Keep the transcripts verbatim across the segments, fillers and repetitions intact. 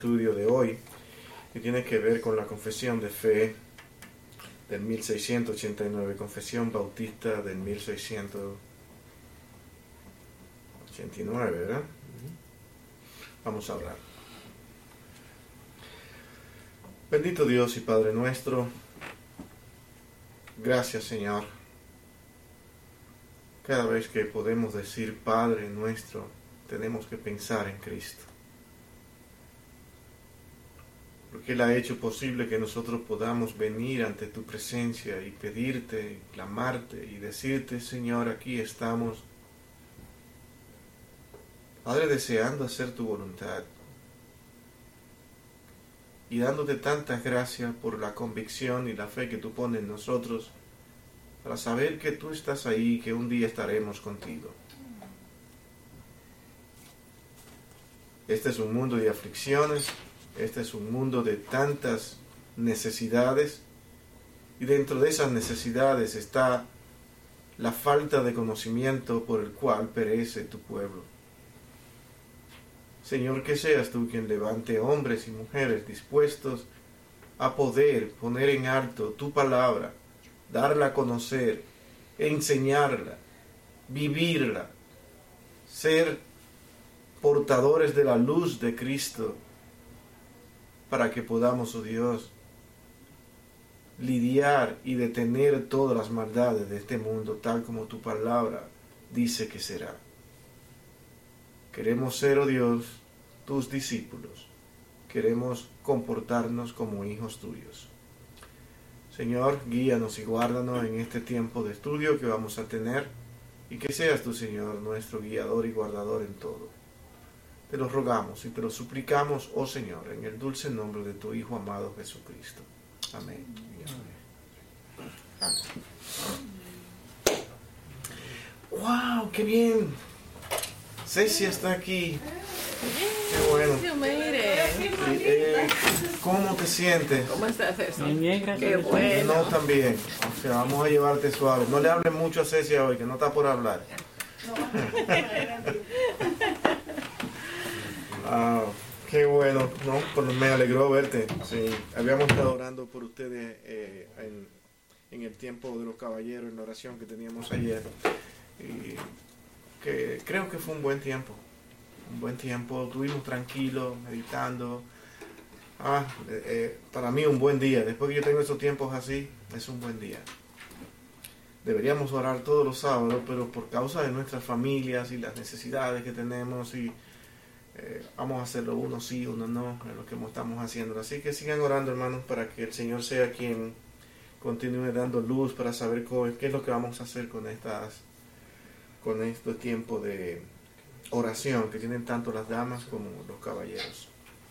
Estudio de hoy, que tiene que ver con la confesión de fe del mil seiscientos ochenta y nueve, confesión bautista del mil seiscientos ochenta y nueve, ¿verdad? Vamos a orar. Bendito Dios y Padre nuestro, gracias Señor. Cada vez que podemos decir Padre nuestro, tenemos que pensar en Cristo. Porque Él ha hecho posible que nosotros podamos venir ante tu presencia y pedirte, y clamarte y decirte, Señor, aquí estamos, Padre, deseando hacer tu voluntad y dándote tantas gracias por la convicción y la fe que tú pones en nosotros para saber que tú estás ahí y que un día estaremos contigo. Este es un mundo de aflicciones. Este es un mundo de tantas necesidades y dentro de esas necesidades está la falta de conocimiento por el cual perece tu pueblo. Señor, que seas tú quien levante hombres y mujeres dispuestos a poder poner en alto tu palabra, darla a conocer, enseñarla, vivirla, ser portadores de la luz de Cristo, para que podamos, oh Dios, lidiar y detener todas las maldades de este mundo, tal como tu palabra dice que será. Queremos ser, oh Dios, tus discípulos. Queremos comportarnos como hijos tuyos. Señor, guíanos y guárdanos en este tiempo de estudio que vamos a tener, y que seas tú, Señor, nuestro guiador y guardador en todo. Te lo rogamos y te lo suplicamos, oh Señor, en el dulce nombre de tu Hijo amado Jesucristo. Amén. Amén. ¡Wow! ¡Qué bien! Ceci está aquí. ¡Qué bueno! Eh, ¿Cómo te sientes? ¿Cómo estás, Ceci? Bien, gracias. ¡Qué bueno! No, también. O sea, vamos a llevarte suave. No le hables mucho a Ceci hoy, que no está por hablar. Ah, qué bueno, ¿no? Pues me alegró verte. Sí, habíamos estado orando por ustedes eh, en, en el tiempo de los caballeros, en la oración que teníamos ayer. Y que creo que fue un buen tiempo. Un buen tiempo, estuvimos tranquilos, meditando. Ah, eh, eh, para mí un buen día. Después que yo tengo esos tiempos así, es un buen día. Deberíamos orar todos los sábados, pero por causa de nuestras familias y las necesidades que tenemos y Eh, vamos a hacerlo uno sí, uno no, es lo que estamos haciendo. Así que sigan orando, hermanos, para que el Señor sea quien continúe dando luz para saber qué es lo que vamos a hacer con estas con este tiempo de oración que tienen tanto las damas como los caballeros.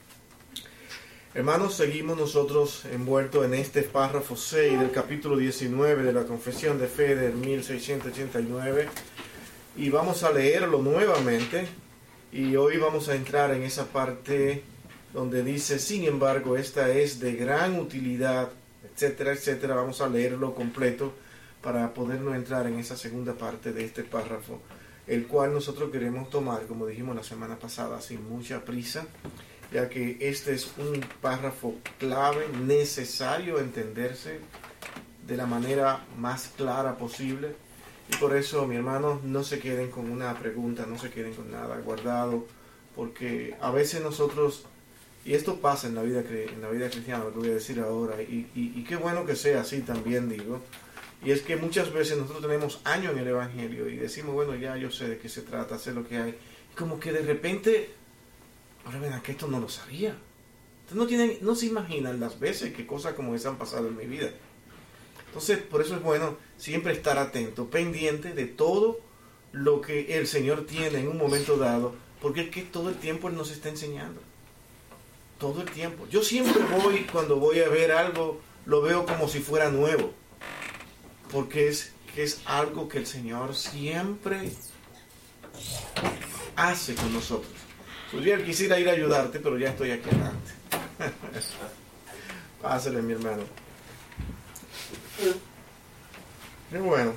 Hermanos, seguimos nosotros envueltos en este párrafo seis del capítulo diecinueve de la confesión de fe del mil seiscientos ochenta y nueve, y vamos a leerlo nuevamente. Y hoy vamos a entrar en esa parte donde dice, sin embargo, esta es de gran utilidad, etcétera, etcétera. Vamos a leerlo completo para podernos entrar en esa segunda parte de este párrafo, el cual nosotros queremos tomar, como dijimos la semana pasada, sin mucha prisa, ya que este es un párrafo clave, necesario entenderse de la manera más clara posible. Y por eso, mi hermano, no se queden con una pregunta, no se queden con nada guardado, porque a veces nosotros, y esto pasa en la vida, en la vida cristiana, lo que voy a decir ahora, y, y, y qué bueno que sea así también, digo, y es que muchas veces nosotros tenemos años en el Evangelio y decimos, bueno, ya yo sé de qué se trata, sé lo que hay, y como que de repente, ahora ven, que esto no lo sabía. Entonces no, tienen, no se imaginan las veces que cosas como esas han pasado en mi vida. Entonces, por eso es bueno siempre estar atento, pendiente de todo lo que el Señor tiene en un momento dado, porque es que todo el tiempo Él nos está enseñando. Todo el tiempo. Yo siempre voy, cuando voy a ver algo, lo veo como si fuera nuevo, porque es, que es algo que el Señor siempre hace con nosotros. Yo quisiera ir a ayudarte, pero ya estoy aquí adelante. Pásale, mi hermano. Qué bueno.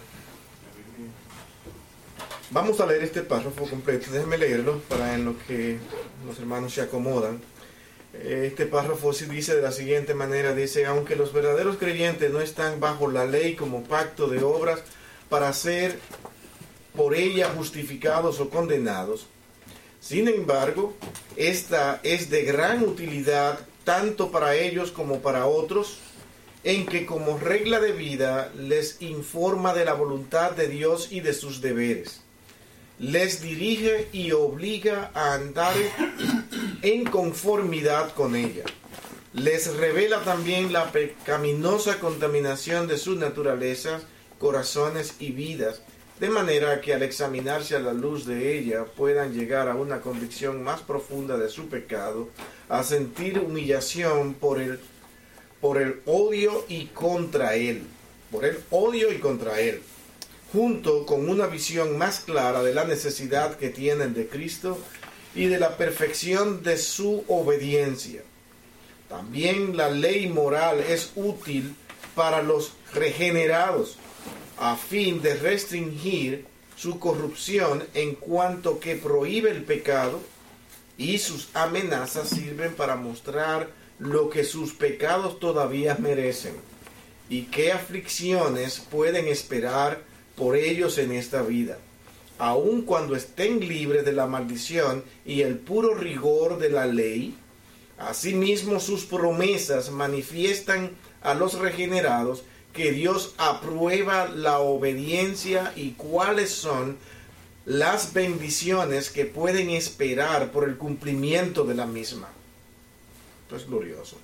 Vamos a leer este párrafo completo. Déjenme leerlo para en lo que los hermanos se acomodan. Este párrafo sí dice de la siguiente manera, dice, aunque los verdaderos creyentes no están bajo la ley como pacto de obras para ser por ella justificados o condenados, sin embargo, esta es de gran utilidad tanto para ellos como para otros, en que como regla de vida les informa de la voluntad de Dios y de sus deberes. Les dirige y obliga a andar en conformidad con ella. Les revela también la pecaminosa contaminación de sus naturalezas, corazones y vidas, de manera que al examinarse a la luz de ella puedan llegar a una convicción más profunda de su pecado, a sentir humillación por el, por el odio y contra él, por el odio y contra él, junto con una visión más clara de la necesidad que tienen de Cristo y de la perfección de su obediencia. También la ley moral es útil para los regenerados, a fin de restringir su corrupción en cuanto que prohíbe el pecado, y sus amenazas sirven para mostrar lo que sus pecados todavía merecen y qué aflicciones pueden esperar por ellos en esta vida, aun cuando estén libres de la maldición y el puro rigor de la ley. Asimismo, sus promesas manifiestan a los regenerados que Dios aprueba la obediencia y cuáles son las bendiciones que pueden esperar por el cumplimiento de la misma. Esto es glorioso.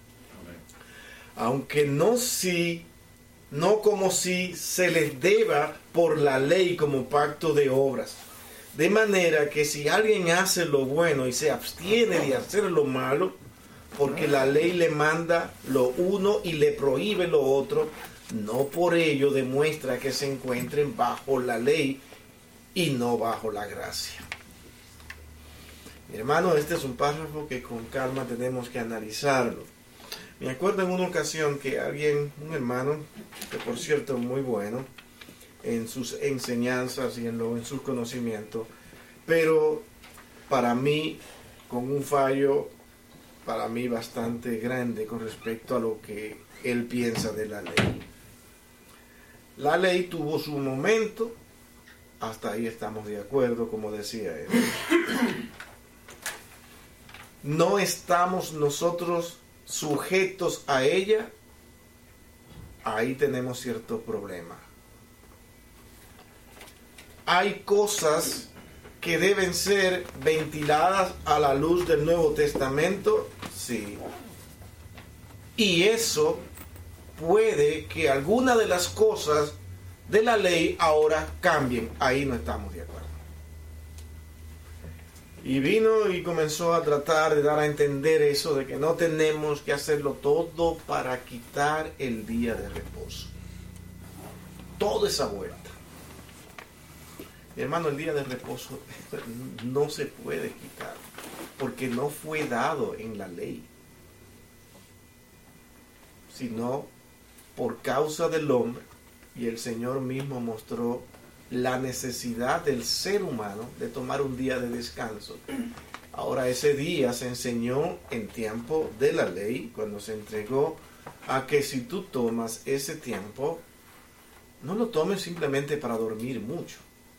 Aunque no si, no como si se les deba por la ley como pacto de obras. De manera que si alguien hace lo bueno y se abstiene de hacer lo malo, porque la ley le manda lo uno y le prohíbe lo otro, no por ello demuestra que se encuentren bajo la ley y no bajo la gracia. Mi hermano, este es un párrafo que con calma tenemos que analizarlo. Me acuerdo en una ocasión que alguien, un hermano, que por cierto es muy bueno en sus enseñanzas y en, lo, en sus conocimientos, pero para mí con un fallo para mí bastante grande con respecto a lo que él piensa de la ley. La ley tuvo su momento, hasta ahí estamos de acuerdo, como decía él. No estamos nosotros sujetos a ella, ahí tenemos cierto problema. Hay cosas que deben ser ventiladas a la luz del Nuevo Testamento, sí. Y eso puede que alguna de las cosas de la ley ahora cambien. Ahí no estamos de acuerdo. Y vino y comenzó a tratar de dar a entender eso, de que no tenemos que hacerlo todo para quitar el día de reposo. Toda esa vuelta. Mi hermano, el día de reposo no se puede quitar, porque no fue dado en la ley, sino por causa del hombre, y el Señor mismo mostró la necesidad del ser humano de tomar un día de descanso. Ahora, ese día se enseñó en tiempo de la ley, cuando se entregó a que si tú tomas ese tiempo, no lo tomes simplemente para dormir mucho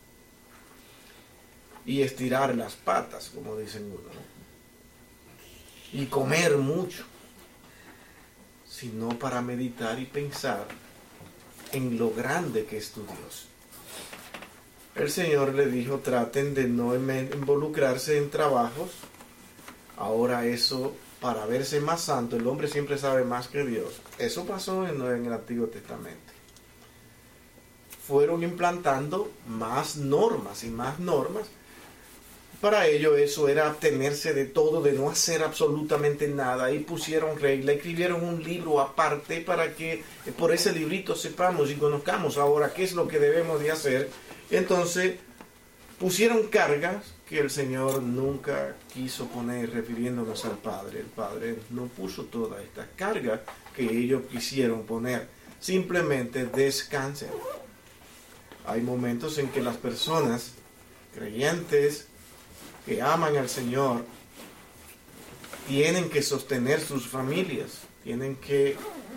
y estirar las patas, como dicen uno, ¿no? Y comer mucho, sino para meditar y pensar en lo grande que es tu Dios. El Señor le dijo, traten de no involucrarse en trabajos. Ahora eso, para verse más santo, el hombre siempre sabe más que Dios. Eso pasó en, en el Antiguo Testamento. Fueron implantando más normas y más normas. Para ello eso era abstenerse de todo, de no hacer absolutamente nada, y pusieron regla, escribieron un libro aparte para que por ese librito sepamos y conozcamos ahora qué es lo que debemos de hacer. Entonces pusieron cargas que el Señor nunca quiso poner, refiriéndonos al Padre. El Padre no puso toda esta carga que ellos quisieron poner, simplemente descansen. Hay momentos en que las personas creyentes que aman al Señor tienen que sostener sus familias, tienen que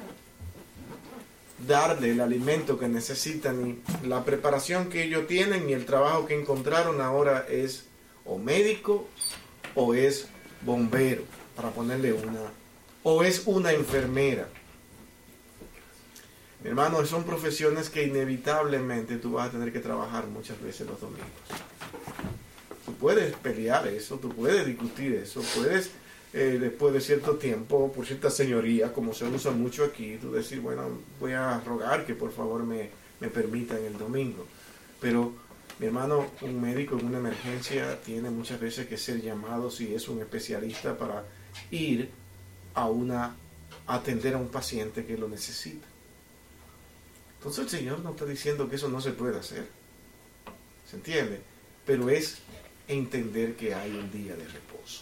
darle el alimento que necesitan, y la preparación que ellos tienen y el trabajo que encontraron ahora es o médico o es bombero, para ponerle una, o es una enfermera. Mi hermano, son profesiones que inevitablemente tú vas a tener que trabajar muchas veces los domingos. Tú puedes pelear eso, tú puedes discutir eso, puedes eh, después de cierto tiempo, por cierta señoría, como se usa mucho aquí, tú decir, bueno, voy a rogar que por favor me, me permitan el domingo. Pero, mi hermano, un médico en una emergencia tiene muchas veces que ser llamado, si es un especialista, para ir a una, a atender a un paciente que lo necesita. Entonces el Señor no está diciendo que eso no se puede hacer. ¿Se entiende? Pero es entender que hay un día de reposo.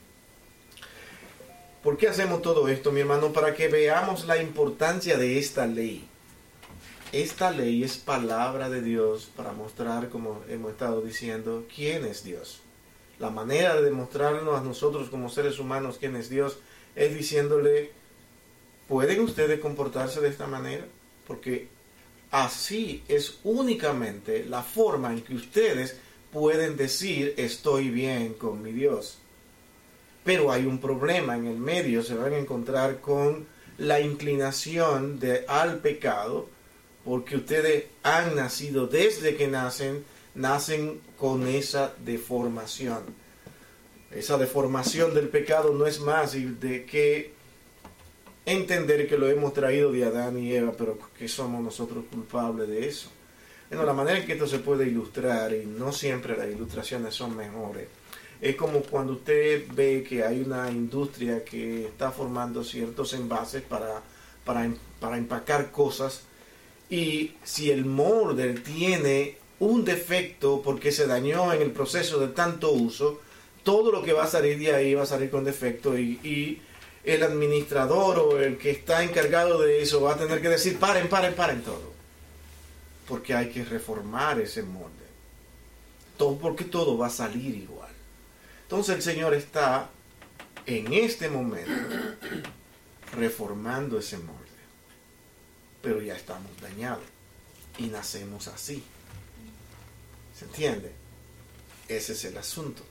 ¿Por qué hacemos todo esto, mi hermano? Para que veamos la importancia de esta ley. Esta ley es palabra de Dios para mostrar, como hemos estado diciendo, quién es Dios. La manera de demostrarnos a nosotros como seres humanos quién es Dios es diciéndole, ¿pueden ustedes comportarse de esta manera? Porque así es únicamente la forma en que ustedes pueden decir estoy bien con mi Dios. Pero hay un problema en el medio, se van a encontrar con la inclinación de, al pecado, porque ustedes han nacido desde que nacen, nacen con esa deformación. Esa deformación del pecado no es más de que entender que lo hemos traído de Adán y Eva, pero que somos nosotros culpables de eso. Bueno, la manera en que esto se puede ilustrar, y no siempre las ilustraciones son mejores, es como cuando usted ve que hay una industria que está formando ciertos envases para, para, para empacar cosas, y si el molde tiene un defecto porque se dañó en el proceso de tanto uso, todo lo que va a salir de ahí va a salir con defecto, y, y el administrador o el que está encargado de eso va a tener que decir paren, paren, paren todo, porque hay que reformar ese molde, todo, porque todo va a salir igual. Entonces el Señor está en este momento reformando ese molde, pero ya estamos dañados y nacemos así. ¿Se entiende? Ese es el asunto.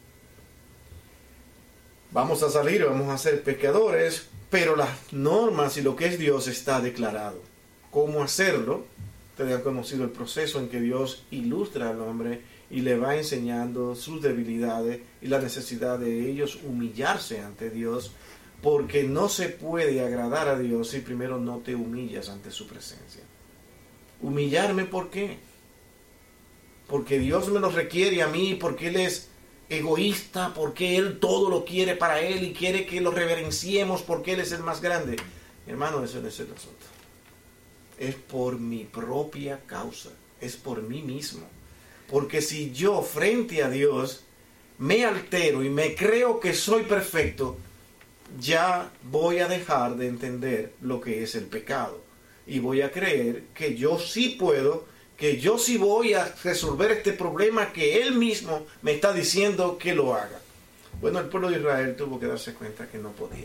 Vamos a salir, vamos a ser pecadores, pero las normas y lo que es Dios está declarado. ¿Cómo hacerlo? Ustedes han conocido el proceso en que Dios ilustra al hombre y le va enseñando sus debilidades y la necesidad de ellos humillarse ante Dios, porque no se puede agradar a Dios si primero no te humillas ante su presencia. ¿Humillarme por qué? Porque Dios me lo requiere a mí, porque Él es egoísta, porque Él todo lo quiere para Él y quiere que lo reverenciemos porque Él es el más grande. Hermano, eso no es el asunto. Es por mi propia causa, es por mí mismo. Porque si yo frente a Dios me altero y me creo que soy perfecto, ya voy a dejar de entender lo que es el pecado. Y voy a creer que yo sí puedo, que yo sí voy a resolver este problema que Él mismo me está diciendo que lo haga. Bueno, el pueblo de Israel tuvo que darse cuenta que no podía.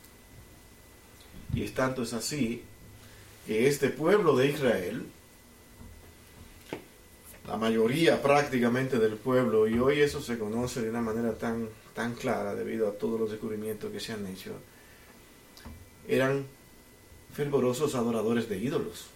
Y es tanto es así que este pueblo de Israel, la mayoría prácticamente del pueblo, y hoy eso se conoce de una manera tan, tan clara debido a todos los descubrimientos que se han hecho, eran fervorosos adoradores de ídolos,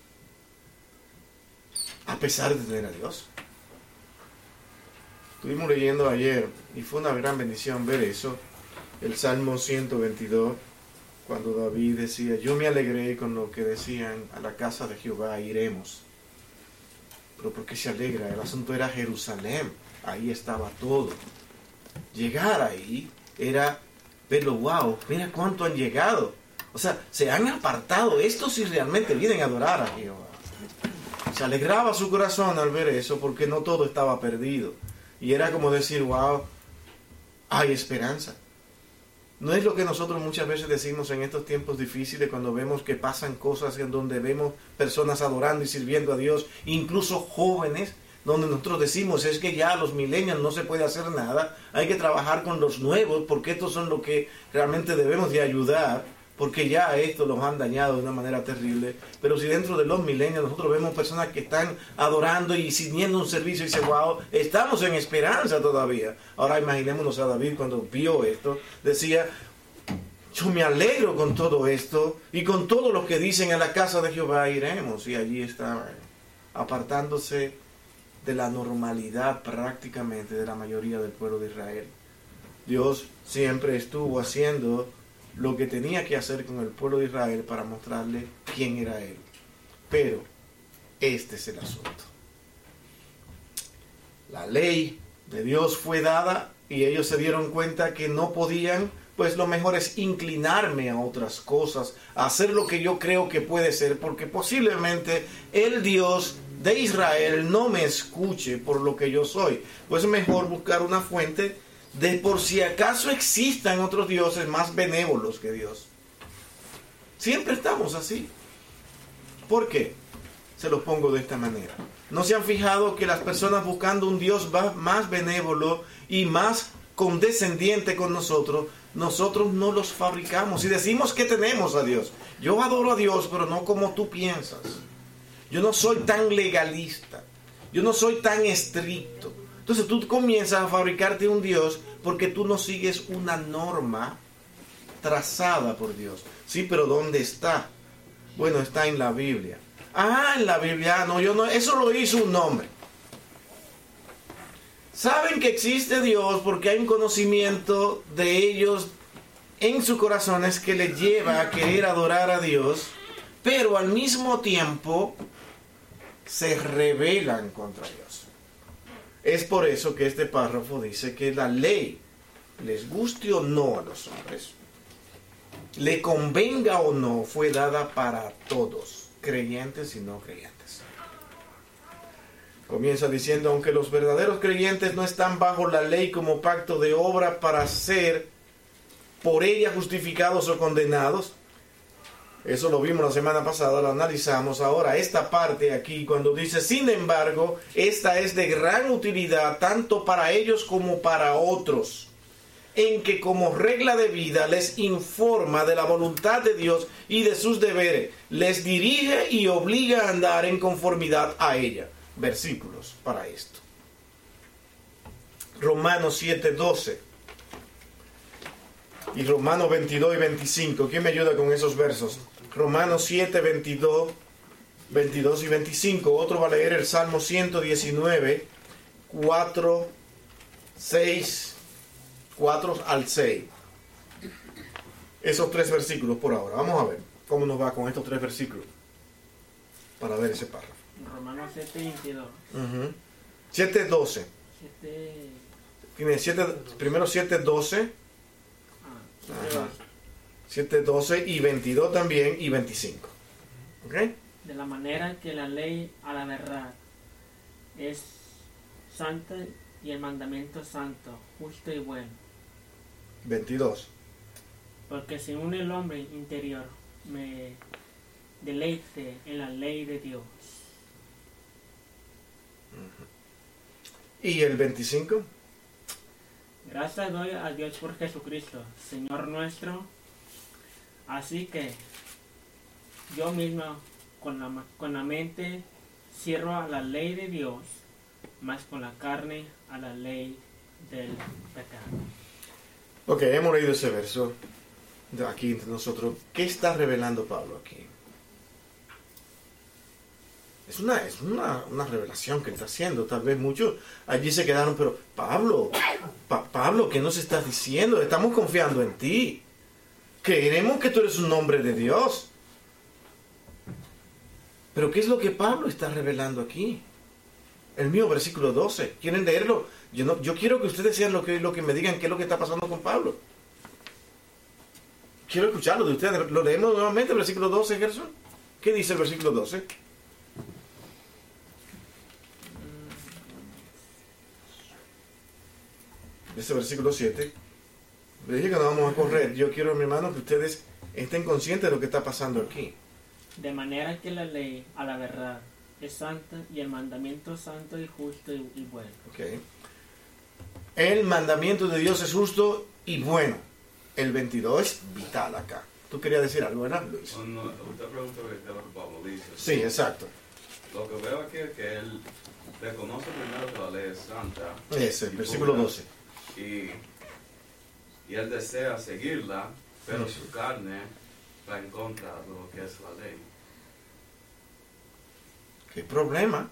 a pesar de tener a Dios. Estuvimos leyendo ayer, y fue una gran bendición ver eso, el Salmo ciento veintidós, cuando David decía, yo me alegré con lo que decían, a la casa de Jehová iremos. Pero ¿por qué se alegra? El asunto era Jerusalén, ahí estaba todo. Llegar ahí era verlo, wow, mira cuánto han llegado. O sea, se han apartado, estos sí realmente vienen a adorar a Jehová. Se alegraba su corazón al ver eso, porque no todo estaba perdido. Y era como decir, wow, hay esperanza. No es lo que nosotros muchas veces decimos en estos tiempos difíciles, cuando vemos que pasan cosas en donde vemos personas adorando y sirviendo a Dios, incluso jóvenes. donde nosotros decimos es que ya los millennials no se puede hacer nada, hay que trabajar con los nuevos porque estos son los que realmente debemos de ayudar, porque ya estos los han dañado de una manera terrible. Pero si dentro de los millennials nosotros vemos personas que están adorando y sirviendo un servicio y dice, wow, estamos en esperanza todavía. Ahora imaginémonos a David cuando vio esto, decía, yo me alegro con todo esto y con todo lo que dicen, a la casa de Jehová iremos. Y allí está apartándose de la normalidad prácticamente de la mayoría del pueblo de Israel. Dios siempre estuvo haciendo lo que tenía que hacer con el pueblo de Israel para mostrarle quién era Él. Pero este es el asunto. La ley de Dios fue dada y ellos se dieron cuenta que no podían, pues lo mejor es inclinarme a otras cosas, a hacer lo que yo creo que puede ser, porque posiblemente el Dios de Israel no me escuche por lo que yo soy. Pues es mejor buscar una fuente de por si acaso existan otros dioses más benévolos que Dios. Siempre estamos así. ¿Por qué? Se los pongo de esta manera. ¿No se han fijado que las personas buscando un Dios más benévolo y más condescendiente con nosotros, nosotros no los fabricamos y decimos que tenemos a Dios? Yo adoro a Dios, pero no como tú piensas. Yo no soy tan legalista. Yo no soy tan estricto. Entonces tú comienzas a fabricarte un Dios porque tú no sigues una norma trazada por Dios. Sí, pero ¿dónde está? Bueno, está en la Biblia. Ah, en la Biblia, no, yo no, eso lo hizo un hombre. Saben que existe Dios porque hay un conocimiento de ellos en sus corazones que les lleva a querer adorar a Dios, pero al mismo tiempo se rebelan contra Dios. Es por eso que este párrafo dice que la ley, les guste o no a los hombres, le convenga o no, fue dada para todos, creyentes y no creyentes. Comienza diciendo, aunque los verdaderos creyentes no están bajo la ley como pacto de obra para ser por ella justificados o condenados. Eso lo vimos la semana pasada, lo analizamos. Ahora, esta parte aquí, cuando dice, sin embargo, esta es de gran utilidad tanto para ellos como para otros, en que como regla de vida les informa de la voluntad de Dios y de sus deberes, les dirige y obliga a andar en conformidad a ella. Versículos para esto. Romanos siete, doce. Y Romanos veintidós y veinticinco. ¿Quién me ayuda con esos versos? Romanos siete, veintidós, veintidós y veinticinco. Otro va a leer el Salmo ciento diecinueve, cuatro, seis, cuatro al seis. Esos tres versículos por ahora. Vamos a ver cómo nos va con estos tres versículos para ver ese párrafo. Romanos siete, veintidós. Uh-huh. siete, doce. siete... Tiene siete, primero siete, doce. Ah, siete, doce y veintidós también y veinticinco. ¿Ok? De la manera que la ley a la verdad es santa y el mandamiento santo, justo y bueno. veintidós. Porque según el hombre interior me deleite en la ley de Dios. ¿Y el veinticinco? Gracias doy a Dios por Jesucristo, Señor nuestro. Así que yo mismo con la, con la mente sirvo a la ley de Dios, más con la carne a la ley del pecado. Ok, hemos leído ese verso de aquí entre nosotros. ¿Qué está revelando Pablo aquí? Es una, es una, una revelación que está haciendo. Tal vez muchos allí se quedaron, pero Pablo, pa, Pablo, ¿qué nos estás diciendo? Estamos confiando en ti. Creeremos que tú eres un hombre de Dios. Pero ¿qué es lo que Pablo está revelando aquí? El mío, versículo doce. ¿Quieren leerlo? Yo, no, yo quiero que ustedes sean lo que, lo que me digan qué es lo que está pasando con Pablo. Quiero escucharlo de ustedes. ¿Lo leemos nuevamente, el versículo doce, Gerson? ¿Qué dice el versículo doce? Este versículo siete. Le dije que no vamos a correr. Yo quiero, mi hermano, que ustedes estén conscientes de lo que está pasando aquí. De manera que la ley a la verdad es santa y el mandamiento santo y justo y, y bueno. Okay. El mandamiento de Dios es justo y bueno. El veintidós es vital acá. Tú querías decir algo, ¿verdad, Luis? No, no, usted preguntó qué es lo que Pablo dice. Sí, exacto. Lo que veo aquí es que él reconoce primero que la ley es santa. Ese, versículo pura, doce. Y, y él desea seguirla, pero Sí. su carne va en contra de lo que es la ley. ¿Qué problema?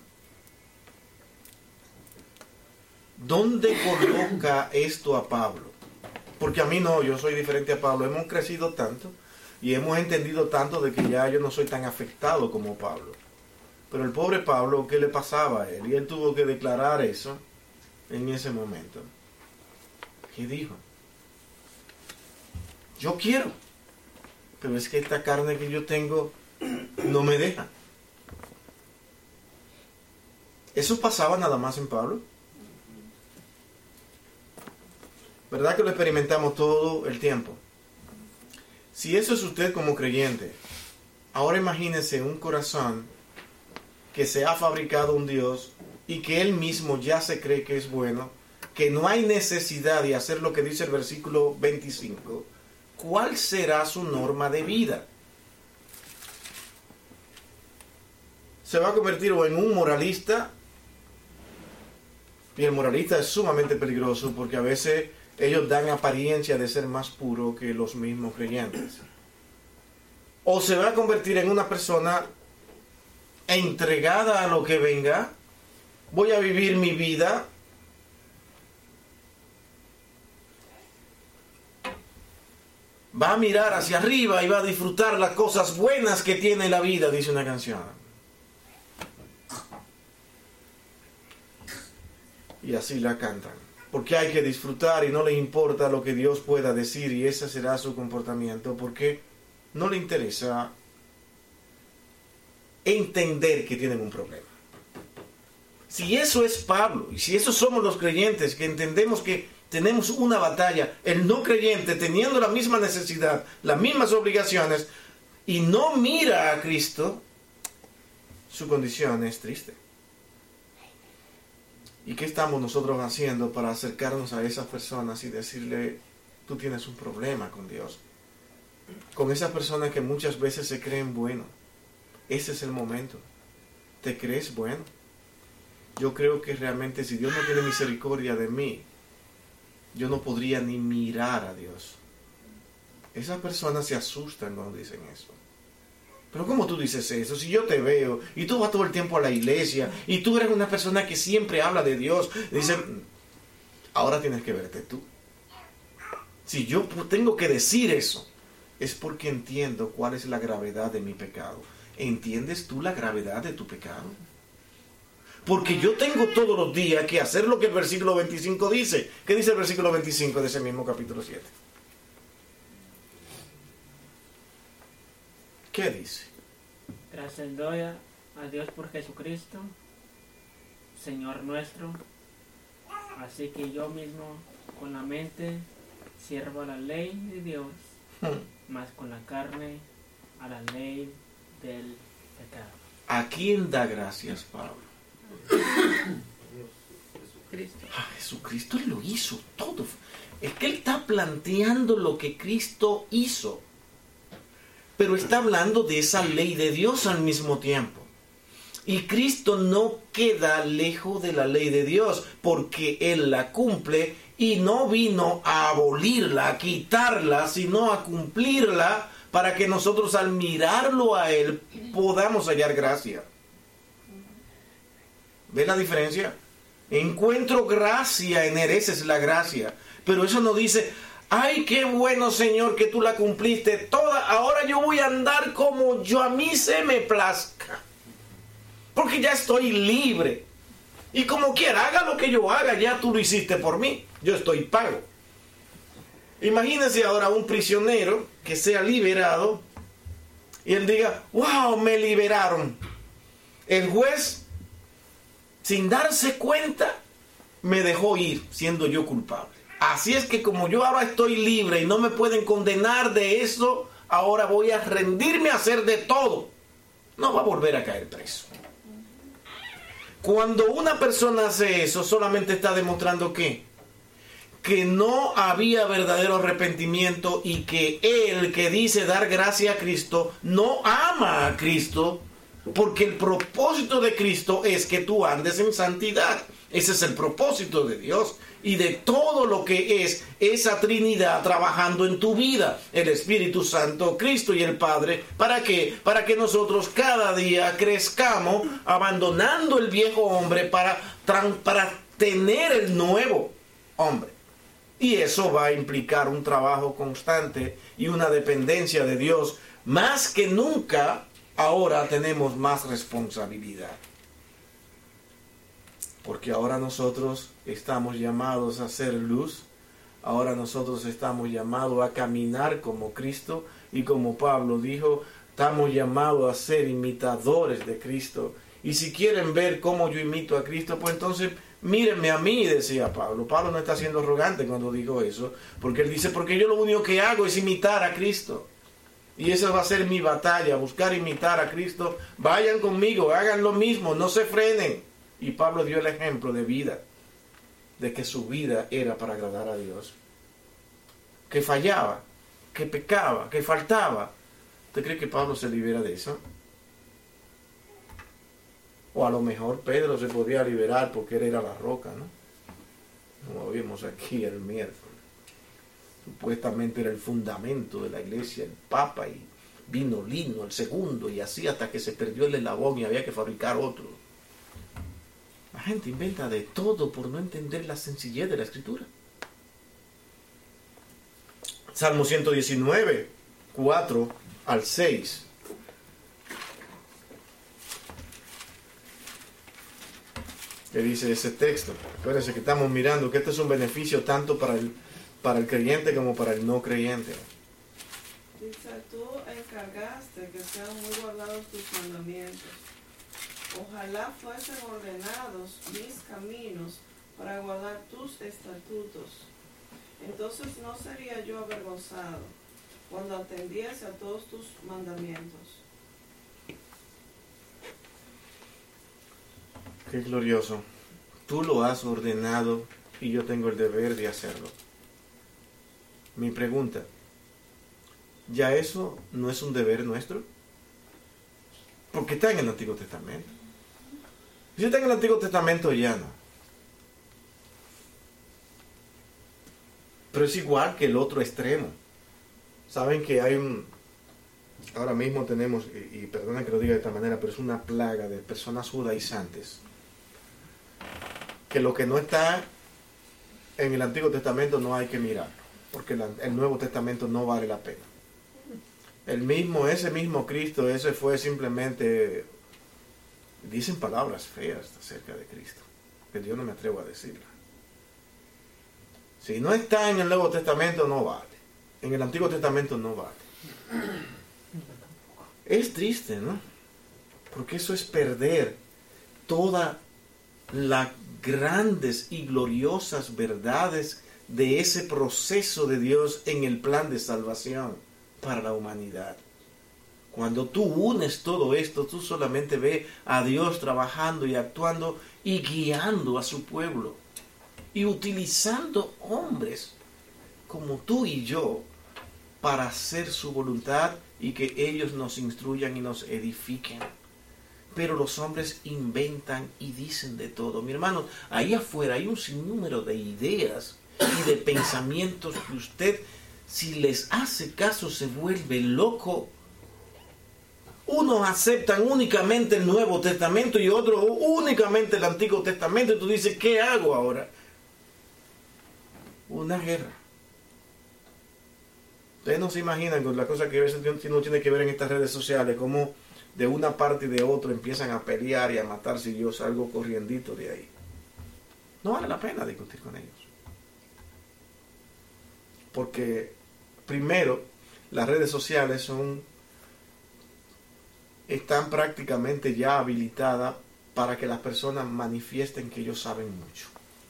¿Dónde coloca esto a Pablo? Porque a mí no, yo soy diferente a Pablo. Hemos crecido tanto y hemos entendido tanto de que ya yo no soy tan afectado como Pablo. Pero el pobre Pablo, ¿qué le pasaba a él? Y él tuvo que declarar eso en ese momento. ¿Qué dijo? Yo quiero, pero es que esta carne que yo tengo no me deja. ¿Eso pasaba nada más en Pablo? ¿Verdad que lo experimentamos todo el tiempo? Si eso es usted como creyente, ahora imagínese un corazón que se ha fabricado un Dios y que él mismo ya se cree que es bueno, que no hay necesidad de hacer lo que dice el versículo veinticinco. ¿Cuál será su norma de vida? Se va a convertir o en un moralista, y el moralista es sumamente peligroso porque a veces ellos dan apariencia de ser más puro que los mismos creyentes. O se va a convertir en una persona entregada a lo que venga. Voy a vivir mi vida. Va a mirar hacia arriba y va a disfrutar las cosas buenas que tiene la vida, dice una canción. Y así la cantan. Porque hay que disfrutar y no le importa lo que Dios pueda decir y ese será su comportamiento porque no le interesa entender que tienen un problema. Si eso es Pablo y si esos somos los creyentes que entendemos que tenemos una batalla, el no creyente teniendo la misma necesidad, las mismas obligaciones y no mira a Cristo, su condición es triste. ¿Y qué estamos nosotros haciendo para acercarnos a esas personas y decirle, tú tienes un problema con Dios? Con esas personas que muchas veces se creen bueno. Ese es el momento. ¿Te crees bueno? Yo creo que realmente si Dios no tiene misericordia de mí, yo no podría ni mirar a Dios. Esas personas se asustan cuando dicen eso. Pero ¿cómo tú dices eso? Si yo te veo y tú vas todo el tiempo a la iglesia y tú eres una persona que siempre habla de Dios, dicen, ahora tienes que verte tú. Si yo tengo que decir eso, es porque entiendo cuál es la gravedad de mi pecado. ¿Entiendes tú la gravedad de tu pecado? Porque yo tengo todos los días que hacer lo que el versículo veinticinco dice. ¿Qué dice el versículo veinticinco de ese mismo capítulo siete? ¿Qué dice? Gracias doy a Dios por Jesucristo, Señor nuestro. Así que yo mismo con la mente sirvo a la ley de Dios, Hmm. más con la carne a la ley del pecado. ¿A quién da gracias Pablo? Cristo. A Jesucristo. Él lo hizo todo. Es que él está planteando lo que Cristo hizo. Pero está hablando de esa ley de Dios al mismo tiempo. Y Cristo no queda lejos de la ley de Dios, porque Él la cumple y no vino a abolirla, a quitarla, sino a cumplirla para que nosotros al mirarlo a Él podamos hallar gracia. ¿Ves la diferencia? Encuentro gracia en Él, esa es la gracia. Pero eso no dice, ay, qué bueno, Señor, que tú la cumpliste toda. Ahora yo voy a andar como yo a mí se me plazca. Porque ya estoy libre. Y como quiera, haga lo que yo haga, ya tú lo hiciste por mí. Yo estoy pago. Imagínense ahora un prisionero que sea liberado y él diga, wow, me liberaron. El juez, sin darse cuenta, me dejó ir siendo yo culpable. Así es que como yo ahora estoy libre y no me pueden condenar de eso, ahora voy a rendirme a hacer de todo. No va a volver a caer preso. Cuando una persona hace eso, solamente está demostrando que, que no había verdadero arrepentimiento y que él que dice dar gracia a Cristo no ama a Cristo, porque el propósito de Cristo es que tú andes en santidad. Ese es el propósito de Dios y de todo lo que es esa Trinidad trabajando en tu vida, el Espíritu Santo, Cristo y el Padre. ¿Para qué? Para que nosotros cada día crezcamos abandonando el viejo hombre para, para tener el nuevo hombre. Y eso va a implicar un trabajo constante y una dependencia de Dios. Más que nunca, ahora tenemos más responsabilidad. Porque ahora nosotros estamos llamados a ser luz. Ahora nosotros estamos llamados a caminar como Cristo. Y como Pablo dijo, estamos llamados a ser imitadores de Cristo. Y si quieren ver cómo yo imito a Cristo, pues entonces mírenme a mí, decía Pablo. Pablo no está siendo arrogante cuando dijo eso. Porque él dice, porque yo lo único que hago es imitar a Cristo. Y esa va a ser mi batalla, buscar imitar a Cristo. Vayan conmigo, hagan lo mismo, no se frenen. Y Pablo dio el ejemplo de vida, de que su vida era para agradar a Dios. Que fallaba, que pecaba, que faltaba. ¿Usted cree que Pablo se libera de eso? O a lo mejor Pedro se podía liberar porque él era la roca, ¿no? Como vimos aquí el miércoles. Supuestamente era el fundamento de la iglesia, el Papa, y vino Lino, el segundo, y así hasta que se perdió el eslabón y había que fabricar otro. La gente inventa de todo por no entender la sencillez de la Escritura. Salmo ciento diecinueve, cuatro al seis. ¿Qué dice ese texto? Acuérdense que estamos mirando que este es un beneficio tanto para el, para el creyente como para el no creyente. Dice, tú encargaste que sean muy guardados tus mandamientos. Ojalá fuesen ordenados mis caminos para guardar tus estatutos. Entonces no sería yo avergonzado cuando atendiese a todos tus mandamientos. Qué glorioso. Tú lo has ordenado y yo tengo el deber de hacerlo. Mi pregunta, ¿ya eso no es un deber nuestro? Porque está en el Antiguo Testamento. Si está en el Antiguo Testamento, ya no. Pero es igual que el otro extremo. Saben que hay un... Ahora mismo tenemos, y, y perdonen que lo diga de esta manera, pero es una plaga de personas judaizantes. Que lo que no está en el Antiguo Testamento no hay que mirarlo. Porque la, el Nuevo Testamento no vale la pena. El mismo, ese mismo Cristo, ese fue simplemente... Dicen palabras feas acerca de Cristo, que yo no me atrevo a decirlas. Si no está en el Nuevo Testamento, no vale. En el Antiguo Testamento no vale. Es triste, ¿no? Porque eso es perder todas las grandes y gloriosas verdades de ese proceso de Dios en el plan de salvación para la humanidad. Cuando tú unes todo esto, tú solamente ves a Dios trabajando y actuando y guiando a su pueblo y utilizando hombres como tú y yo para hacer su voluntad y que ellos nos instruyan y nos edifiquen. Pero los hombres inventan y dicen de todo. Mi hermano, ahí afuera hay un sinnúmero de ideas y de pensamientos que usted, si les hace caso, se vuelve loco. Unos aceptan únicamente el Nuevo Testamento y otros únicamente el Antiguo Testamento. Y tú dices, ¿qué hago ahora? Una guerra. Ustedes no se imaginan con la cosa que a veces uno tiene que ver en estas redes sociales, cómo de una parte y de otra empiezan a pelear y a matarse y yo salgo corriendito de ahí. No vale la pena discutir con ellos. Porque, primero, las redes sociales son... están prácticamente ya habilitadas para que las personas manifiesten que ellos saben mucho.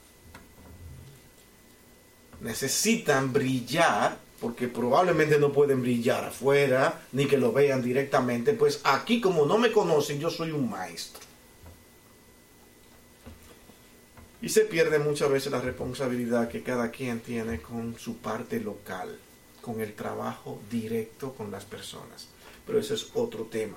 Necesitan brillar, porque probablemente no pueden brillar afuera, ni que lo vean directamente, pues aquí como no me conocen, yo soy un maestro. Y se pierde muchas veces la responsabilidad que cada quien tiene con su parte local, con el trabajo directo con las personas. Pero ese es otro tema.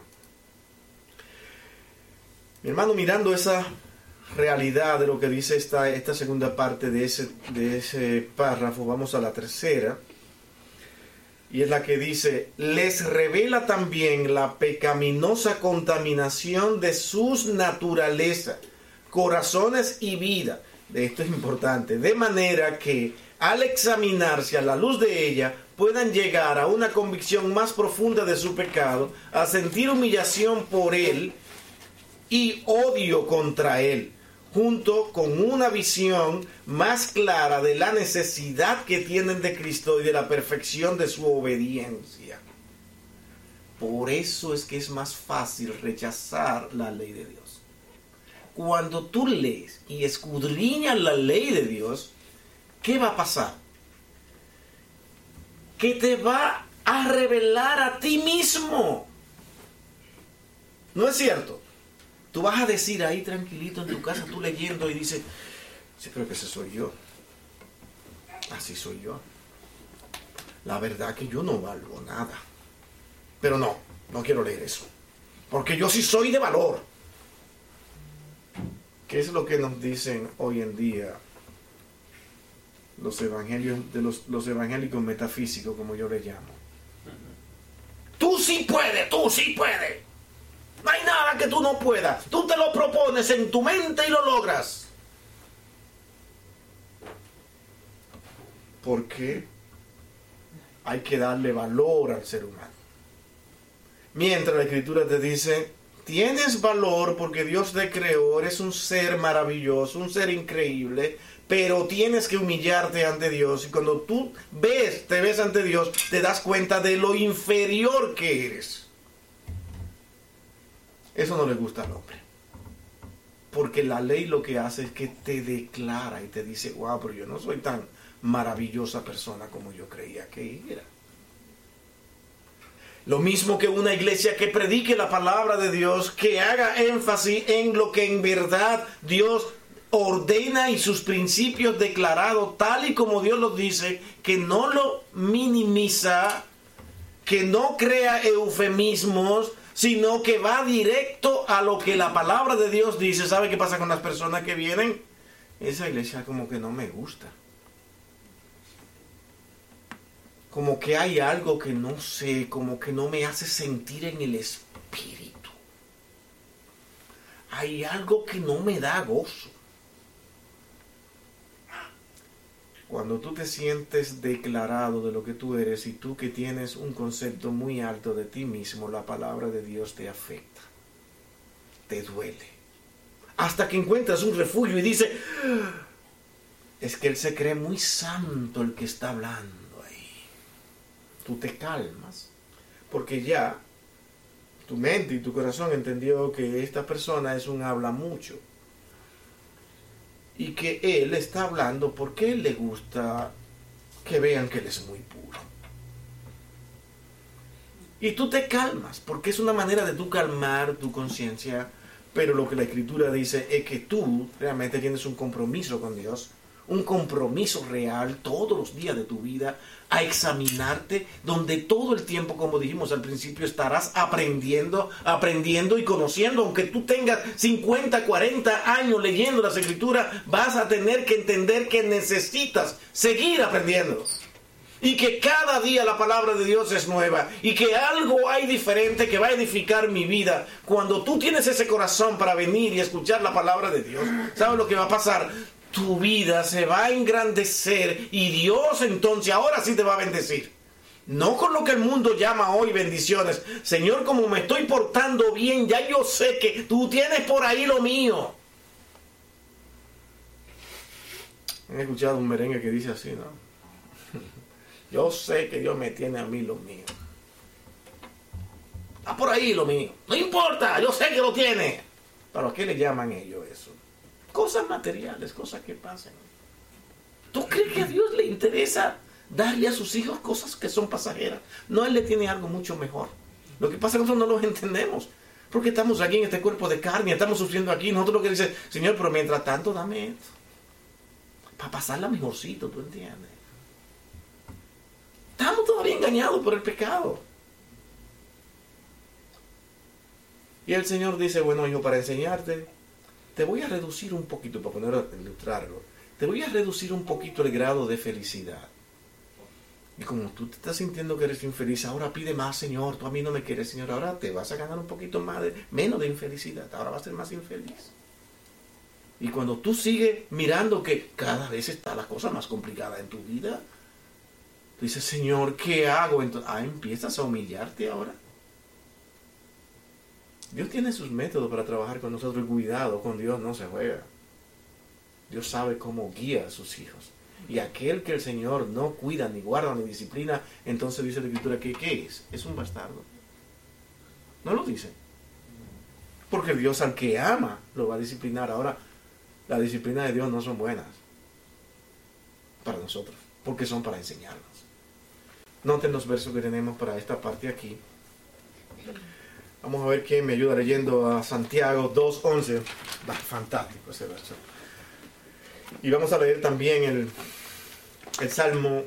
Mi hermano, mirando esa realidad de lo que dice esta, esta segunda parte de ese, de ese párrafo, vamos a la tercera. Y es la que dice, les revela también la pecaminosa contaminación de sus naturalezas, corazones y vida. De esto es importante. De manera que al examinarse a la luz de ella, puedan llegar a una convicción más profunda de su pecado, a sentir humillación por él y odio contra él, junto con una visión más clara de la necesidad que tienen de Cristo y de la perfección de su obediencia. Por eso es que es más fácil rechazar la ley de Dios. Cuando tú lees y escudriñas la ley de Dios, ¿qué va a pasar? Que te va a revelar a ti mismo. ¿No es cierto? Tú vas a decir ahí tranquilito en tu casa, tú leyendo y dices, sí, creo que ese soy yo. Así soy yo. La verdad que yo no valgo nada. Pero no, no quiero leer eso. Porque yo sí soy de valor. ¿Qué es lo que nos dicen hoy en día los evangelios, de los, los evangélicos metafísicos, como yo les llamo? Tú sí puedes, tú sí puedes. No hay nada que tú no puedas. Tú te lo propones en tu mente y lo logras. Porque hay que darle valor al ser humano. Mientras la Escritura te dice, tienes valor porque Dios te creó, eres un ser maravilloso, un ser increíble, pero tienes que humillarte ante Dios. Y cuando tú ves, te ves ante Dios, te das cuenta de lo inferior que eres. Eso no le gusta al hombre. Porque la ley lo que hace es que te declara y te dice, wow, pero yo no soy tan maravillosa persona como yo creía que era. Lo mismo que una iglesia que predique la palabra de Dios, que haga énfasis en lo que en verdad Dios ordena y sus principios declarados tal y como Dios los dice, que no lo minimiza, que no crea eufemismos, sino que va directo a lo que la palabra de Dios dice. ¿Sabe qué pasa con las personas que vienen? Esa iglesia como que no me gusta. Como que hay algo que no sé, como que no me hace sentir en el espíritu. Hay algo que no me da gozo. Cuando tú te sientes declarado de lo que tú eres y tú que tienes un concepto muy alto de ti mismo, la palabra de Dios te afecta, te duele. Hasta que encuentras un refugio y dices, es que él se cree muy santo el que está hablando ahí. Tú te calmas, porque ya tu mente y tu corazón entendió que esta persona es un habla mucho. Y que él está hablando porque él le gusta que vean que él es muy puro. Y tú te calmas, porque es una manera de tú calmar tu conciencia. Pero lo que la Escritura dice es que tú realmente tienes un compromiso con Dios. Un compromiso real todos los días de tu vida a examinarte, donde todo el tiempo, como dijimos al principio, estarás aprendiendo, aprendiendo y conociendo. Aunque tú tengas cincuenta, cuarenta años leyendo las Escrituras, vas a tener que entender que necesitas seguir aprendiendo. Y que cada día la palabra de Dios es nueva. Y que algo hay diferente que va a edificar mi vida. Cuando tú tienes ese corazón para venir y escuchar la palabra de Dios, ¿sabes lo que va a pasar? Tu vida se va a engrandecer y Dios entonces ahora sí te va a bendecir. No con lo que el mundo llama hoy bendiciones. Señor, como me estoy portando bien, ya yo sé que tú tienes por ahí lo mío. He escuchado un merengue que dice así, ¿no? Yo sé que Dios me tiene a mí lo mío. Está por ahí lo mío. No importa, yo sé que lo tiene. ¿Pero a qué le llaman ellos eso? Cosas materiales, cosas que pasan. ¿Tú crees que a Dios le interesa darle a sus hijos cosas que son pasajeras? No, Él le tiene algo mucho mejor. Lo que pasa es que nosotros no lo entendemos. Porque estamos aquí en este cuerpo de carne, estamos sufriendo aquí. Nosotros lo que dice, Señor, pero mientras tanto dame esto. para pasarla mejorcito, ¿tú entiendes? Estamos todavía engañados por el pecado. Y el Señor dice, bueno, hijo, para enseñarte, te voy a reducir un poquito, para ponerlo, ilustrarlo, te voy a reducir un poquito el grado de felicidad. Y como tú te estás sintiendo que eres infeliz, ahora pide más, Señor, tú a mí no me quieres, Señor, ahora te vas a ganar un poquito más de, menos de infelicidad, ahora vas a ser más infeliz. Y cuando tú sigues mirando que cada vez está la cosa más complicada en tu vida, tú dices, Señor, ¿qué hago? Entonces, ah, empiezas a humillarte ahora. Dios tiene sus métodos para trabajar con nosotros. Cuidado, con Dios no se juega. Dios sabe cómo guía a sus hijos. Y aquel que el Señor no cuida, ni guarda, ni disciplina, entonces dice la Escritura que ¿qué es? Es un bastardo. No lo dice. Porque Dios al que ama lo va a disciplinar. Ahora, la disciplina de Dios no son buenas para nosotros, porque son para enseñarnos. Noten los versos que tenemos para esta parte aquí. Vamos a ver quién me ayuda leyendo a Santiago dos once. Va, fantástico ese verso. Y vamos a leer también el, el Salmo.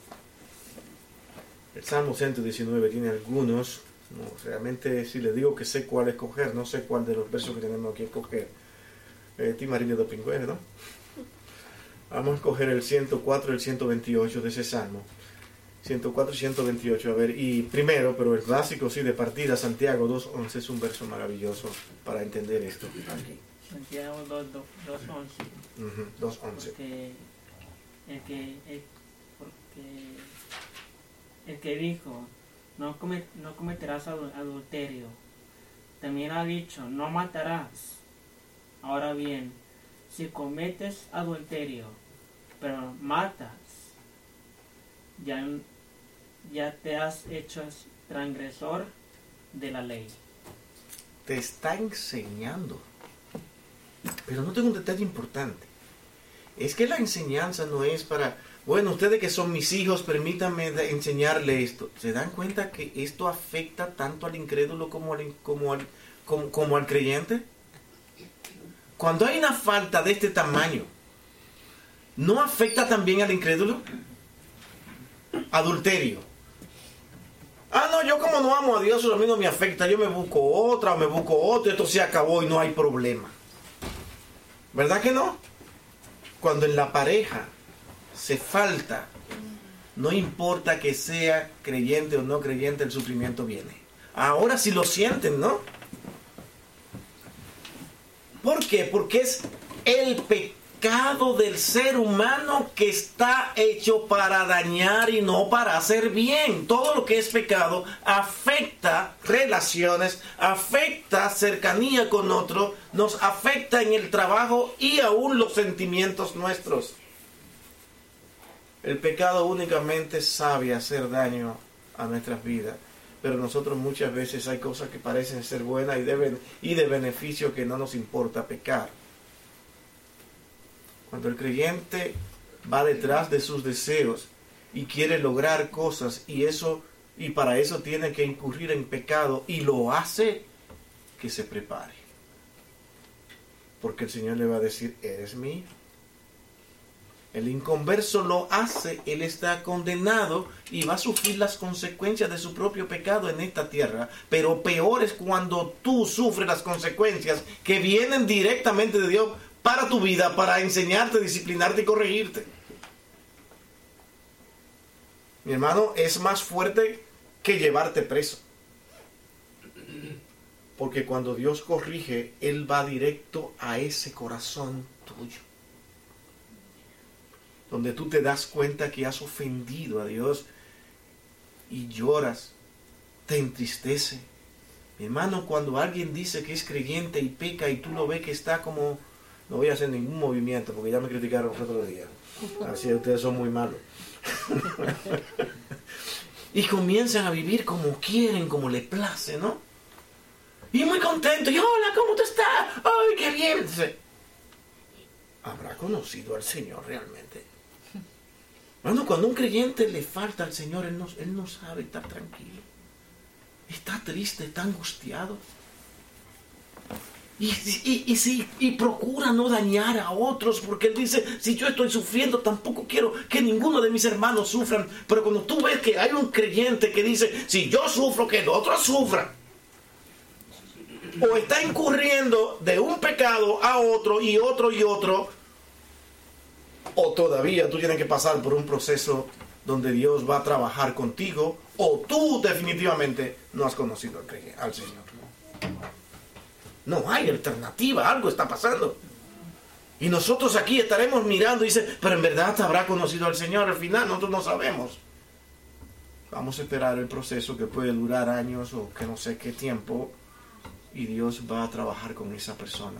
El Salmo ciento diecinueve tiene algunos. No, realmente si les digo que sé cuál escoger, no sé cuál de los versos que tenemos aquí escoger. Eh, Ti Marino de Pingüene, ¿no? Vamos a escoger el ciento cuatro y el ciento veintiocho de ese Salmo. ciento cuatro y ciento veintiocho, a ver, y primero, pero el básico, sí, de partida, Santiago dos once es un verso maravilloso para entender esto. Aquí. Santiago dos once. Uh-huh, dos once. Porque el que, el, porque el que dijo, no, comet, no cometerás adulterio, también ha dicho, no matarás. Ahora bien, si cometes adulterio, pero matas, ya, ya te has hecho transgresor de la ley. Te está enseñando. Pero no tengo un detalle importante. Es que la enseñanza no es para, bueno, ustedes que son mis hijos, permítanme enseñarle esto. ¿Se dan cuenta que esto afecta tanto al incrédulo como al, como al, como, como al creyente? Cuando hay una falta de este tamaño, ¿no afecta también al incrédulo? Adulterio. Ah, no, yo como no amo a Dios, a mí no me afecta. Yo me busco otra o me busco otro, esto se acabó y no hay problema. ¿Verdad que no? Cuando en la pareja se falta, no importa que sea creyente o no creyente, el sufrimiento viene. Ahora sí lo sienten, ¿no? ¿Por qué? Porque es el pecado del ser humano que está hecho para dañar y no para hacer bien. Todo lo que es pecado afecta relaciones, afecta cercanía con otro, nos afecta en el trabajo y aún los sentimientos nuestros. El pecado únicamente sabe hacer daño a nuestras vidas. Pero nosotros muchas veces hay cosas que parecen ser buenas y de, y de beneficio que no nos importa pecar. Cuando el creyente va detrás de sus deseos y quiere lograr cosas y eso y para eso tiene que incurrir en pecado y lo hace, que se prepare. Porque el Señor le va a decir, eres mío. El inconverso lo hace, él está condenado y va a sufrir las consecuencias de su propio pecado en esta tierra. Pero peor es cuando tú sufres las consecuencias que vienen directamente de Dios para tu vida, para enseñarte, disciplinarte y corregirte. Mi hermano, es más fuerte que llevarte preso. Porque cuando Dios corrige, Él va directo a ese corazón tuyo. Donde tú te das cuenta que has ofendido a Dios y lloras, te entristece. Mi hermano, cuando alguien dice que es creyente y peca y tú lo ves que está como, no voy a hacer ningún movimiento porque ya me criticaron los otros días. Así ustedes son muy malos. Y comienzan a vivir como quieren, como les place, ¿no? Y muy contento. Y hola, ¿cómo tú estás? ¡Ay, qué bien! ¿Habrá conocido al Señor realmente? Bueno, cuando a un creyente le falta al Señor, él no, él no sabe estar tranquilo. Está triste, está angustiado. Y, y, y, sí, y procura no dañar a otros, porque él dice, si yo estoy sufriendo, tampoco quiero que ninguno de mis hermanos sufran. Pero cuando tú ves que hay un creyente que dice, si yo sufro, que los otros sufran, o está incurriendo de un pecado a otro y otro y otro, o todavía tú tienes que pasar por un proceso donde Dios va a trabajar contigo, o tú definitivamente no has conocido al, creyente, al Señor. No hay alternativa, algo está pasando. Y nosotros aquí estaremos mirando y dice, pero en verdad habrá conocido al Señor. Al final nosotros no sabemos. Vamos a esperar el proceso que puede durar años o que no sé qué tiempo. Y Dios va a trabajar con esa persona.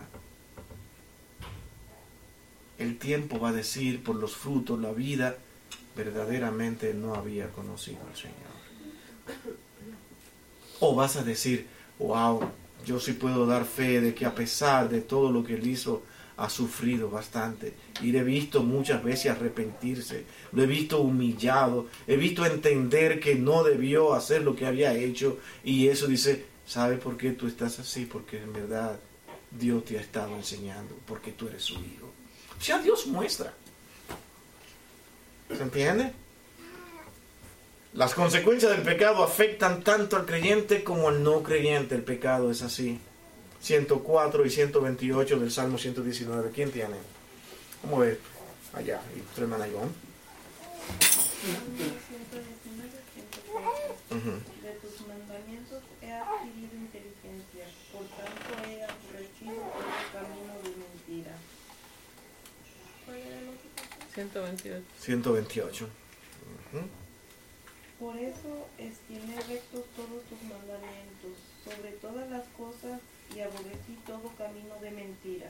El tiempo va a decir por los frutos, la vida, verdaderamente no había conocido al Señor. O vas a decir, wow, yo sí puedo dar fe de que a pesar de todo lo que él hizo, ha sufrido bastante. Y le he visto muchas veces arrepentirse. Lo he visto humillado. He visto entender que no debió hacer lo que había hecho. Y eso dice, ¿sabe por qué tú estás así? Porque en verdad Dios te ha estado enseñando. Porque tú eres su hijo. O sea, Dios muestra. ¿Se entiende? Las consecuencias del pecado afectan tanto al creyente como al no creyente. El pecado es así. ciento cuatro y ciento veintiocho del Salmo ciento diecinueve. ¿Quién tiene? ¿Cómo ve? Allá. ¿Y tu hermana Ivonne? Uh-huh. De tus mandamientos he adquirido inteligencia, por tanto he aborrecido todo camino de mentira. ¿Cuál era el otro? ciento veintiocho. ciento veintiocho. Uh-huh. Por eso estimé rectos todos tus mandamientos, sobre todas las cosas, y aborrecí todo camino de mentira.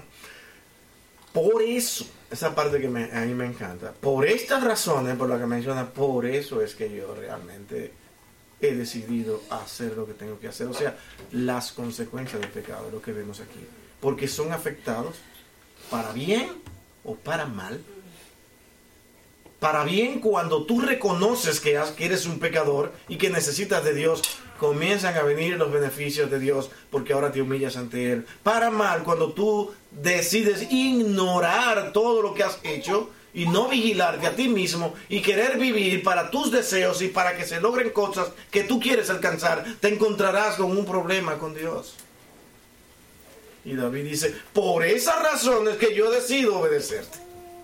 Por eso, esa parte que me, a mí me encanta, por estas razones, por las que menciona, por eso es que yo realmente he decidido hacer lo que tengo que hacer. O sea, las consecuencias del pecado, lo que vemos aquí. Porque son afectados para bien o para mal. Para bien, cuando tú reconoces que eres un pecador y que necesitas de Dios, comienzan a venir los beneficios de Dios porque ahora te humillas ante Él. Para mal, cuando tú decides ignorar todo lo que has hecho y no vigilarte a ti mismo y querer vivir para tus deseos y para que se logren cosas que tú quieres alcanzar, te encontrarás con un problema con Dios. Y David dice, por esas razones que yo decido obedecerte.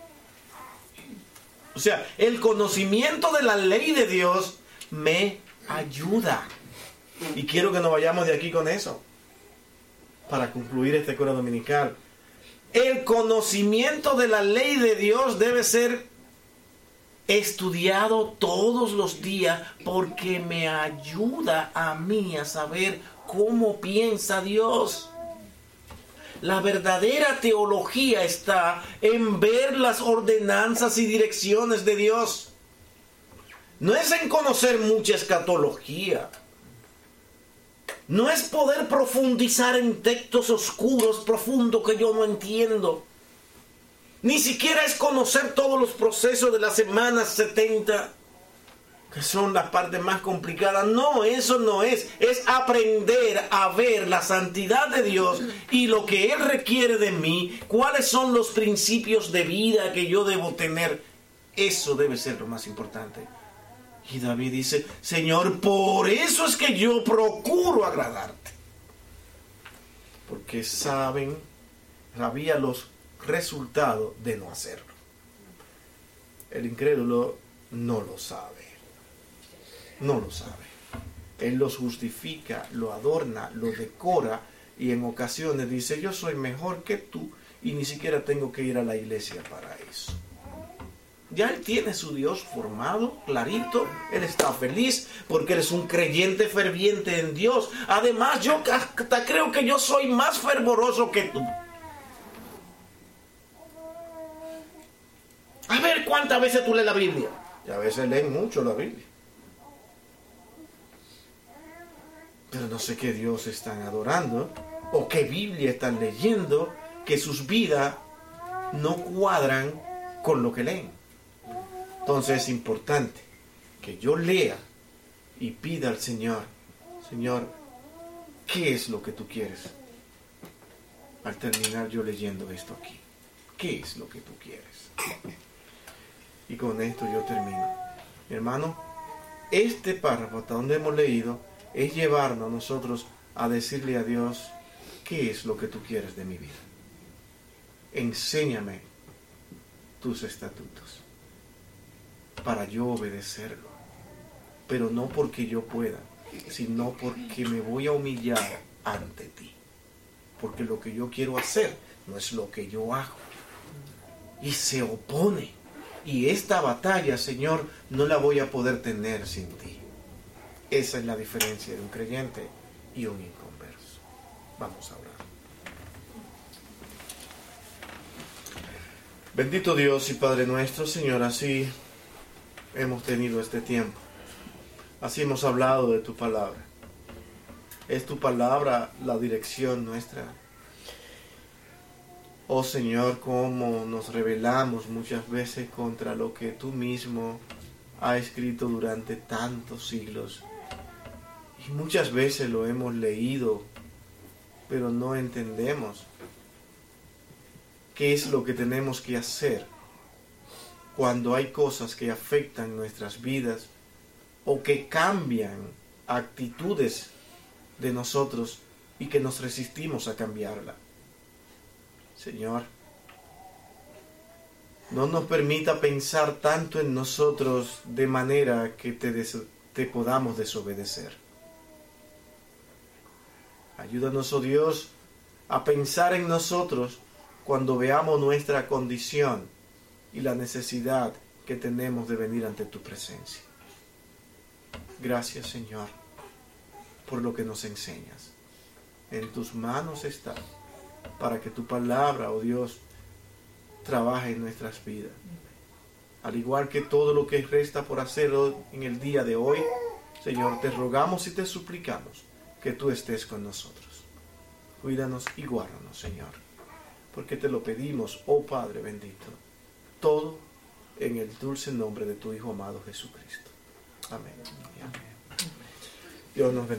O sea, el conocimiento de la ley de Dios me ayuda. Y quiero que nos vayamos de aquí con eso. Para concluir este coro dominical. El conocimiento de la ley de Dios debe ser estudiado todos los días porque me ayuda a mí a saber cómo piensa Dios. La verdadera teología está en ver las ordenanzas y direcciones de Dios. No es en conocer mucha escatología. No es poder profundizar en textos oscuros, profundos que yo no entiendo. Ni siquiera es conocer todos los procesos de las semanas setenta, que son las partes más complicadas. No, eso no es. Es aprender a ver la santidad de Dios y lo que Él requiere de mí. Cuáles son los principios de vida que yo debo tener. Eso debe ser lo más importante. Y David dice, Señor, por eso es que yo procuro agradarte. Porque saben, sabía los resultados de no hacerlo. El incrédulo no lo sabe. No lo sabe. Él los justifica, lo adorna, lo decora y en ocasiones dice, yo soy mejor que tú y ni siquiera tengo que ir a la iglesia para eso. Ya él tiene su Dios formado, clarito, él está feliz porque él es un creyente ferviente en Dios. Además, yo hasta creo que yo soy más fervoroso que tú. A ver cuántas veces tú lees la Biblia. Y a veces leen mucho la Biblia. Pero no sé qué Dios están adorando o qué Biblia están leyendo, que sus vidas no cuadran con lo que leen. Entonces es importante que yo lea y pida al Señor, Señor, ¿qué es lo que tú quieres? al terminar yo leyendo esto aquí. ¿Qué es lo que tú quieres? Y con esto yo termino. Hermano, este párrafo hasta donde hemos leído es llevarnos a nosotros a decirle a Dios, ¿qué es lo que tú quieres de mi vida? Enséñame tus estatutos para yo obedecerlo, pero no porque yo pueda, sino porque me voy a humillar ante ti, porque lo que yo quiero hacer no es lo que yo hago, y se opone, y esta batalla, Señor, no la voy a poder tener sin ti. Esa es la diferencia de un creyente y un inconverso. Vamos a orar. Bendito Dios y Padre nuestro, Señor, así hemos tenido este tiempo. Así hemos hablado de tu palabra. Es tu palabra la dirección nuestra. Oh Señor, cómo nos rebelamos muchas veces contra lo que tú mismo has escrito durante tantos siglos. Y muchas veces lo hemos leído, pero no entendemos qué es lo que tenemos que hacer cuando hay cosas que afectan nuestras vidas o que cambian actitudes de nosotros y que nos resistimos a cambiarla. Señor, no nos permita pensar tanto en nosotros de manera que te, des- te podamos desobedecer. Ayúdanos, oh Dios, a pensar en nosotros cuando veamos nuestra condición y la necesidad que tenemos de venir ante tu presencia. Gracias, Señor, por lo que nos enseñas. En tus manos está, para que tu palabra, oh Dios, trabaje en nuestras vidas. Al igual que todo lo que resta por hacer en el día de hoy, Señor, te rogamos y te suplicamos que tú estés con nosotros. Cuídanos y guárdanos, Señor, porque te lo pedimos, oh Padre bendito, todo en el dulce nombre de tu Hijo amado Jesucristo. Amén. Amén. Dios nos bendiga.